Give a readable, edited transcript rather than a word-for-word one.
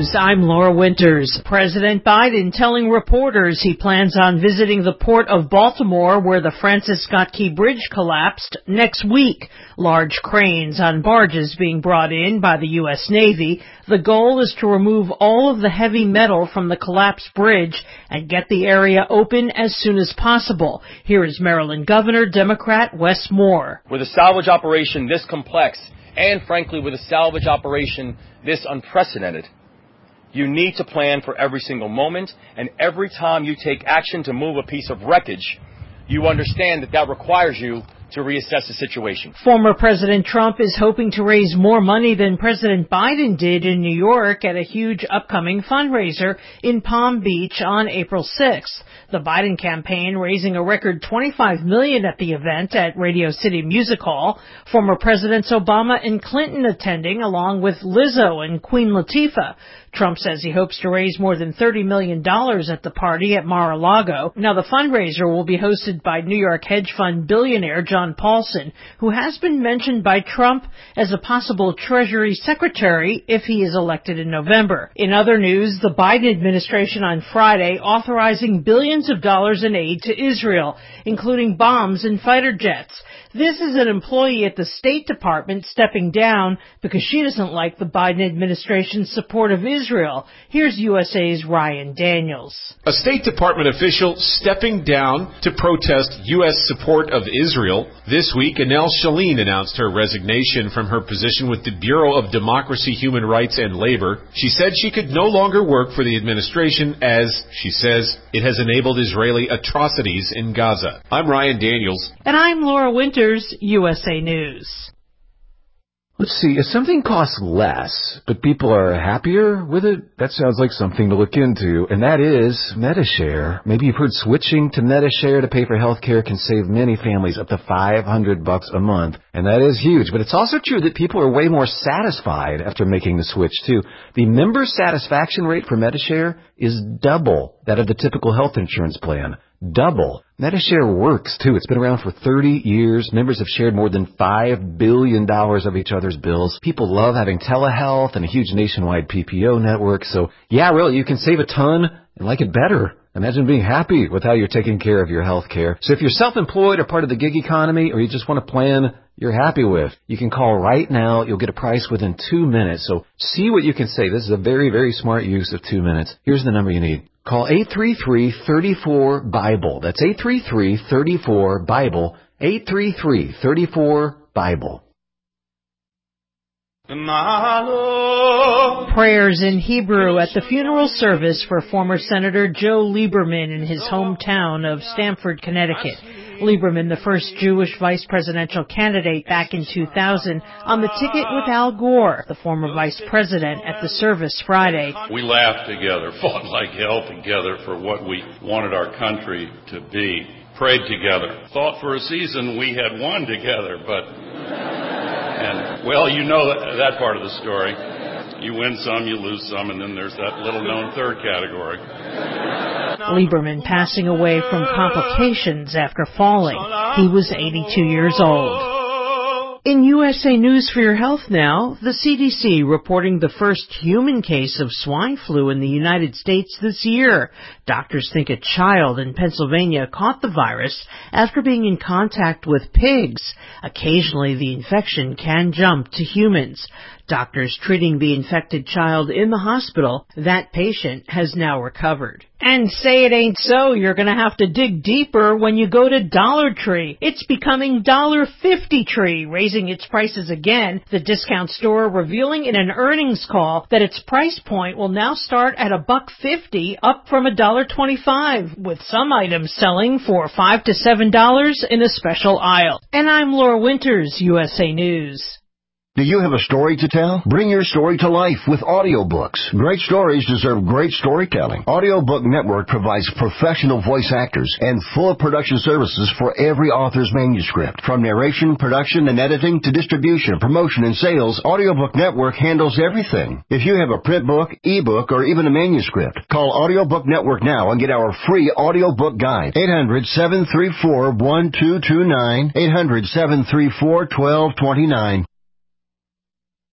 News, I'm Laura Winters. President Biden telling reporters he plans on visiting the port of Baltimore where the Francis Scott Key Bridge collapsed next week. Large cranes on barges being brought in by the U.S. Navy. The goal is to remove all of the heavy metal from the collapsed bridge and get the area open as soon as possible. Here is Maryland Governor Democrat Wes Moore. With a salvage operation this complex, and frankly with a salvage operation this unprecedented, you need to plan for every single moment, and every time you take action to move a piece of wreckage, you understand that requires you to reassess the situation. Former President Trump is hoping to raise more money than President Biden did in New York at a huge upcoming fundraiser in Palm Beach on April 6th. The Biden campaign raising a record $25 million at the event at Radio City Music Hall. Former Presidents Obama and Clinton attending, along with Lizzo and Queen Latifah. Trump says he hopes to raise more than $30 million at the party at Mar-a-Lago. Now, the fundraiser will be hosted by New York hedge fund billionaire John Paulson, who has been mentioned by Trump as a possible Treasury Secretary if he is elected in November. In other news, the Biden administration on Friday authorizing billions of dollars in aid to Israel, including bombs and fighter jets. This is an employee at the State Department stepping down because she doesn't like the Biden administration's support of Israel. Here's USA's Ryan Daniels. A State Department official stepping down to protest U.S. support of Israel. This week, Anel Shalin announced her resignation from her position with the Bureau of Democracy, Human Rights, and Labor. She said she could no longer work for the administration as, she says, it has enabled Israeli atrocities in Gaza. I'm Ryan Daniels. And I'm Laura Winters, USA News. Let's see, if something costs less, but people are happier with it, that sounds like something to look into, and that is Medi-Share. Maybe you've heard switching to Medi-Share to pay for health care can save many families up to $500 a month, and that is huge. But it's also true that people are way more satisfied after making the switch, too. The member satisfaction rate for Medi-Share is double that of the typical health insurance plan. Double. Medi-Share works, too. It's been around for 30 years. Members have shared more than $5 billion of each other's bills. People love having telehealth and a huge nationwide PPO network. So, yeah, really, you can save a ton and like it better. Imagine being happy with how you're taking care of your health care. So if you're self-employed or part of the gig economy, or you just want a plan you're happy with, you can call right now. You'll get a price within 2 minutes. So see what you can save. This is a very, very smart use of 2 minutes. Here's the number you need. Call 833-34-BIBLE. That's 833-34-BIBLE. 833-34-BIBLE. Prayers in Hebrew at the funeral service for former Senator Joe Lieberman in his hometown of Stamford, Connecticut. Lieberman, the first Jewish vice presidential candidate back in 2000, on the ticket with Al Gore, the former vice president, at the service Friday. We laughed together, fought like hell together for what we wanted our country to be, prayed together, thought for a season we had won together, and well, you know that part of the story. You win some, you lose some, and then there's that little-known third category. Lieberman passing away from complications after falling. He was 82 years old. In USA News for Your Health now, the CDC reporting the first human case of swine flu in the United States this year. Doctors think a child in Pennsylvania caught the virus after being in contact with pigs. Occasionally, the infection can jump to humans. Doctors treating the infected child in the hospital, that patient has now recovered. And say it ain't so, you're going to have to dig deeper when you go to Dollar Tree. It's becoming $1.50 Tree, raising its prices again. The discount store revealing in an earnings call that its price point will now start at $1.50, up from $1.25, with some items selling for $5 to $7 in a special aisle. And I'm Laura Winters, USA News. Do you have a story to tell? Bring your story to life with audiobooks. Great stories deserve great storytelling. Audiobook Network provides professional voice actors and full production services for every author's manuscript. From narration, production, and editing to distribution, promotion, and sales, Audiobook Network handles everything. If you have a print book, ebook, or even a manuscript, call Audiobook Network now and get our free audiobook guide. 800-734-1229. 800-734-1229.